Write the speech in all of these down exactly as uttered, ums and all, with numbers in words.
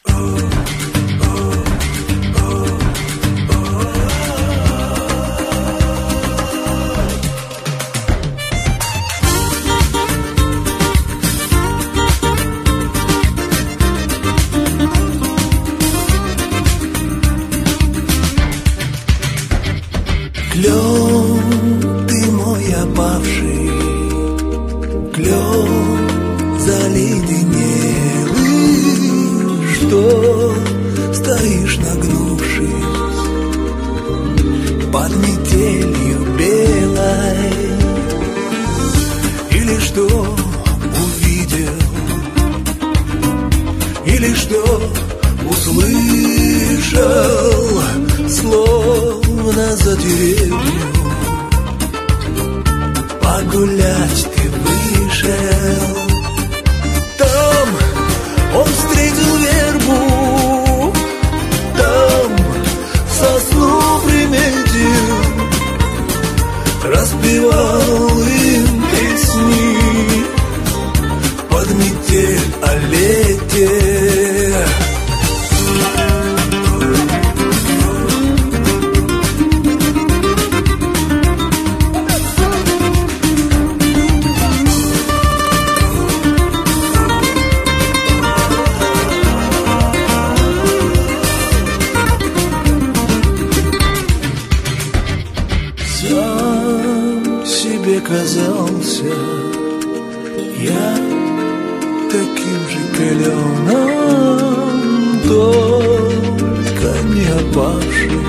Клен, ты мой опавший, клен заледенелый, что стоишь нагнувшись под метелью белой, или что увидел, или что услышал, словно за деревню погулять ты вышел. Там он встретил вербу, там сосну приметил, распевал им песни под метель о лете. Сам себе казался я таким же кленом, только не опавший,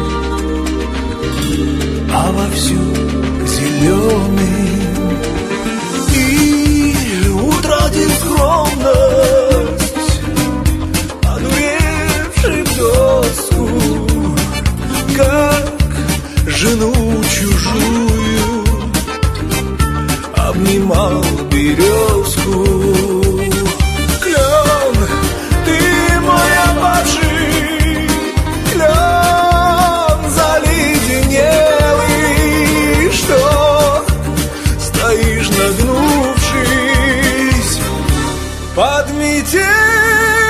а вовсю зеленый, и утратил скромность, одуревший в доску, как жену чужую обнимал березку. Клен, ты мой опавший, клен заледенелый, что стоишь нагнувшись под метель